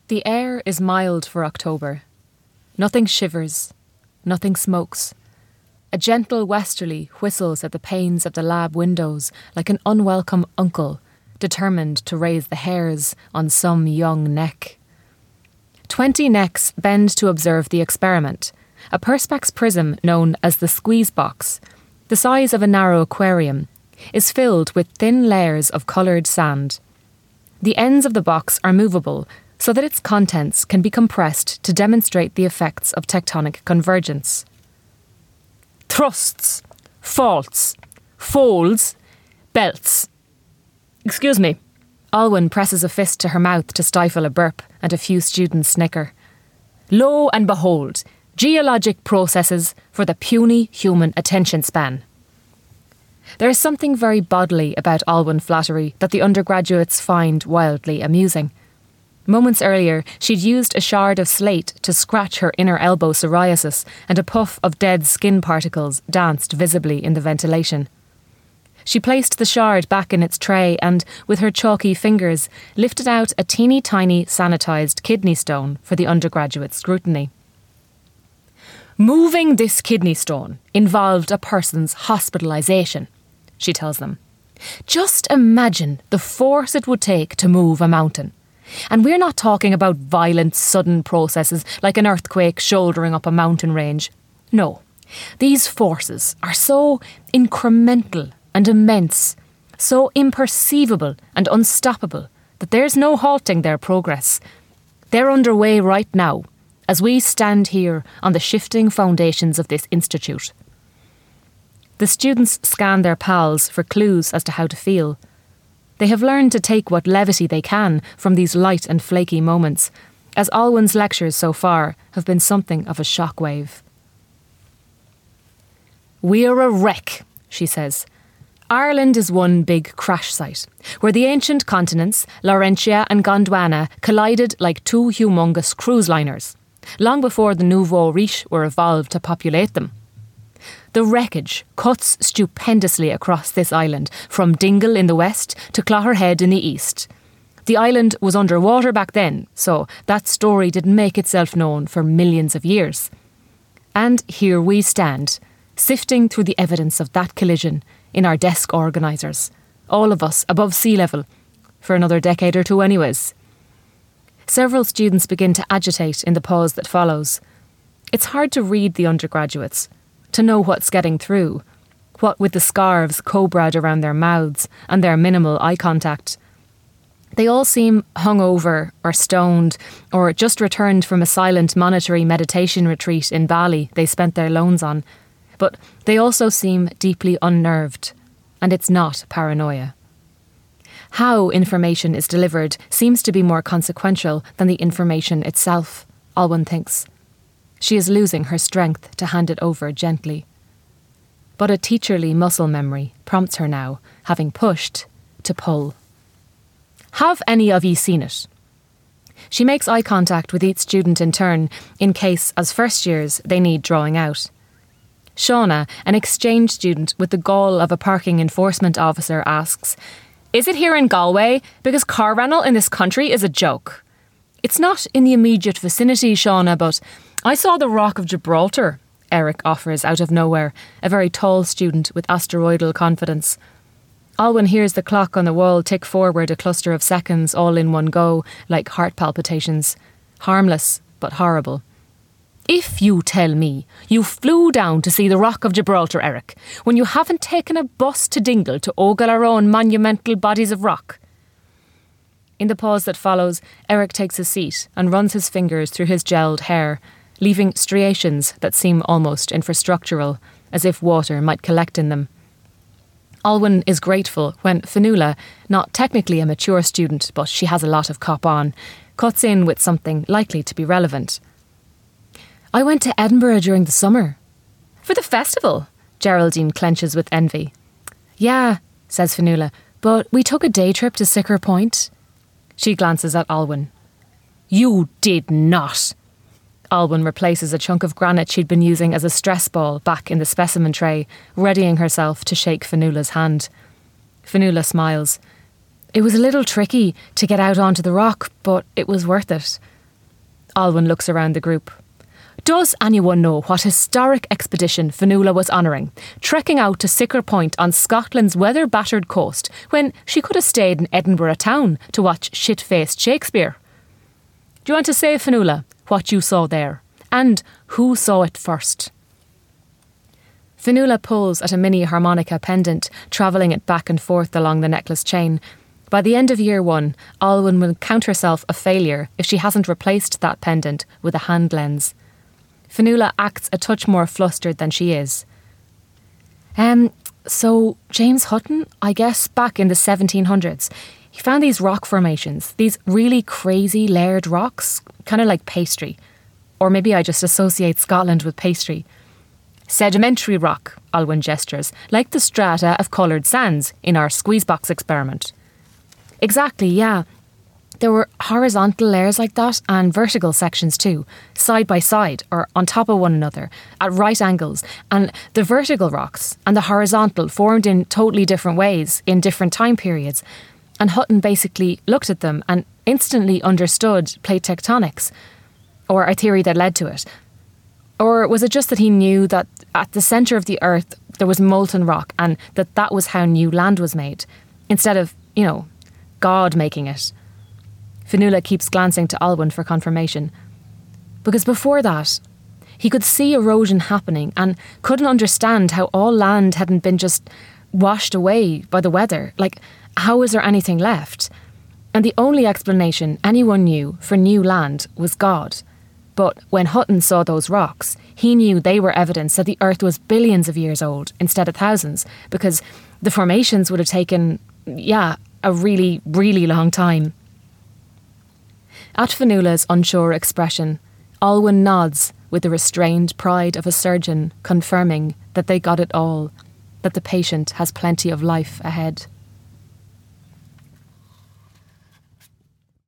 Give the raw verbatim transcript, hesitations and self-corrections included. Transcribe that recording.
The air is mild for October. Nothing shivers, nothing smokes. A gentle westerly whistles at the panes of the lab windows like an unwelcome uncle, determined to raise the hairs on some young neck. Twenty necks bend to observe the experiment, a Perspex prism known as the squeeze box, the size of a narrow aquarium, is filled with thin layers of coloured sand. The ends of the box are movable so that its contents can be compressed to demonstrate the effects of tectonic convergence. Thrusts, faults, folds, belts. Excuse me. Alwyn presses a fist to her mouth to stifle a burp, and a few students snicker. Lo and behold, geologic processes for the puny human attention span. There is something very bodily about Alwyn flattery that the undergraduates find wildly amusing. Moments earlier, she'd used a shard of slate to scratch her inner elbow psoriasis, and a puff of dead skin particles danced visibly in the ventilation. She placed the shard back in its tray and, with her chalky fingers, lifted out a teeny tiny sanitised kidney stone for the undergraduate scrutiny. Moving this kidney stone involved a person's hospitalisation, she tells them. Just imagine the force it would take to move a mountain. And we're not talking about violent, sudden processes like an earthquake shouldering up a mountain range. No, these forces are so incremental and immense, so imperceivable and unstoppable that there's no halting their progress. They're underway right now, as we stand here on the shifting foundations of this institute. The students scan their pals for clues as to how to feel. They have learned to take what levity they can from these light and flaky moments, as Alwyn's lectures so far have been something of a shockwave. We're a wreck, she says. Ireland is one big crash site, where the ancient continents, Laurentia and Gondwana, collided like two humongous cruise liners, long before the nouveau riche were evolved to populate them. The wreckage cuts stupendously across this island, from Dingle in the west to Clogherhead in the east. The island was underwater back then, so that story didn't make itself known for millions of years. And here we stand, sifting through the evidence of that collision in our desk organisers, all of us above sea level, for another decade or two anyways. Several students begin to agitate in the pause that follows. It's hard to read the undergraduates, to know what's getting through, what with the scarves cobra'd around their mouths and their minimal eye contact. They all seem hungover or stoned, or just returned from a silent monetary meditation retreat in Bali they spent their loans on. But they also seem deeply unnerved, and it's not paranoia. How information is delivered seems to be more consequential than the information itself, Alwyn thinks. She is losing her strength to hand it over gently. But a teacherly muscle memory prompts her now, having pushed, to pull. Have any of ye seen it? She makes eye contact with each student in turn, in case, as first years, they need drawing out. Shauna, an exchange student with the gall of a parking enforcement officer, asks, "Is it here in Galway? Because car rental in this country is a joke." "It's not in the immediate vicinity, Shauna, but I saw the Rock of Gibraltar," Eric offers out of nowhere, a very tall student with asteroidal confidence. Alwyn hears the clock on the wall tick forward a cluster of seconds all in one go, like heart palpitations. Harmless, but horrible. "If you tell me you flew down to see the Rock of Gibraltar, Eric, when you haven't taken a bus to Dingle to ogle our own monumental bodies of rock." In the pause that follows, Eric takes his seat and runs his fingers through his gelled hair, leaving striations that seem almost infrastructural, as if water might collect in them. Alwyn is grateful when Fionnuala, not technically a mature student, but she has a lot of cop on, cuts in with something likely to be relevant. "I went to Edinburgh during the summer." "For the festival?" Geraldine clenches with envy. "Yeah," says Fionnuala, "but we took a day trip to Sicker Point." She glances at Alwyn. "You did not." Alwyn replaces a chunk of granite she'd been using as a stress ball back in the specimen tray, readying herself to shake Fionnuala's hand. Fionnuala smiles. "It was a little tricky to get out onto the rock, but it was worth it. Alwyn looks around the group. Does anyone know what historic expedition Fionnuala was honouring, trekking out to Siccar Point on Scotland's weather-battered coast when she could have stayed in Edinburgh town to watch shit-faced Shakespeare? Do you want to say, Fionnuala, what you saw there? And who saw it first? Fionnuala pulls at a mini harmonica pendant, travelling it back and forth along the necklace chain. By the end of year one, Alwyn will count herself a failure if she hasn't replaced that pendant with a hand lens. Fionnuala acts a touch more flustered than she is. Um, so James Hutton, I guess back in the seventeen hundreds, he found these rock formations, these really crazy layered rocks, kind of like pastry. Or maybe I just associate Scotland with pastry. Sedimentary rock, Alwyn gestures, like the strata of coloured sands in our squeezebox experiment. Exactly, yeah. There were horizontal layers like that and vertical sections too, side by side or on top of one another, at right angles. And the vertical rocks and the horizontal formed in totally different ways in different time periods. And Hutton basically looked at them and instantly understood plate tectonics, or a theory that led to it. Or was it just that he knew that at the centre of the earth there was molten rock and that that was how new land was made, instead of, you know, God making it? Fionnuala keeps glancing to Alwyn for confirmation. Because before that, he could see erosion happening and couldn't understand how all land hadn't been just washed away by the weather. Like, how was there anything left? And the only explanation anyone knew for new land was God. But when Hutton saw those rocks, he knew they were evidence that the earth was billions of years old instead of thousands, because the formations would have taken, yeah, a really, really long time. At Fionnuala's unsure expression, Alwyn nods with the restrained pride of a surgeon confirming that they got it all, that the patient has plenty of life ahead.